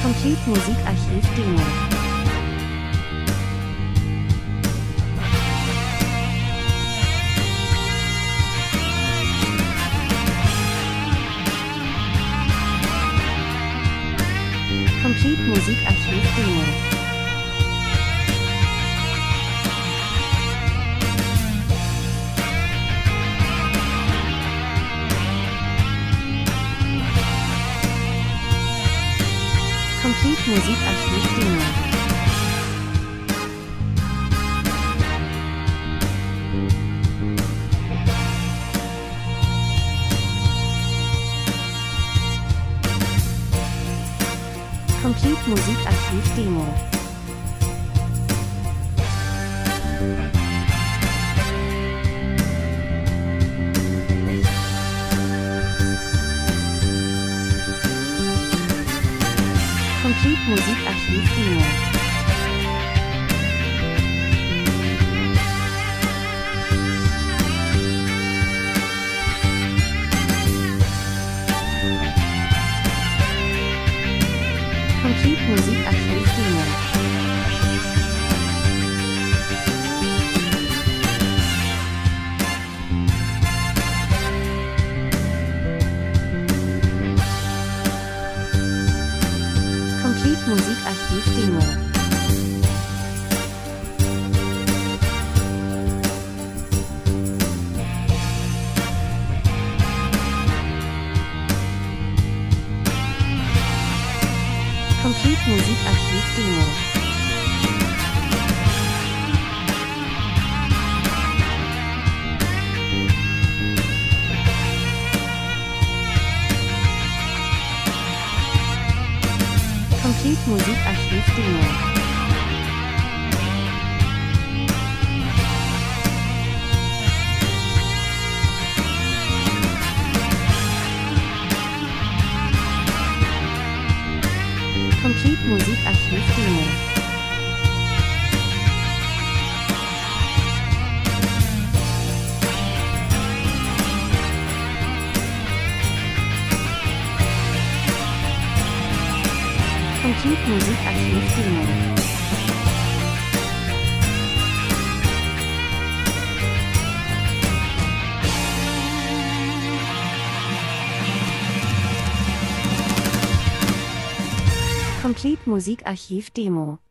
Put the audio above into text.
Complete Musikarchiv Demo. Complete Musikarchiv Demo. Complete Musikarchiv Demo. Complete Musikarchiv Demo. Complete Musikarchiv Demo. Complete Musikarchiv Demo. Complete Musikarchiv Demo. Complete Musikarchiv Demo. Complete Musikarchiv Demo. Complete Musikarchiv Demo. Complete Musikarchiv Demo. Complete Musikarchiv Demo.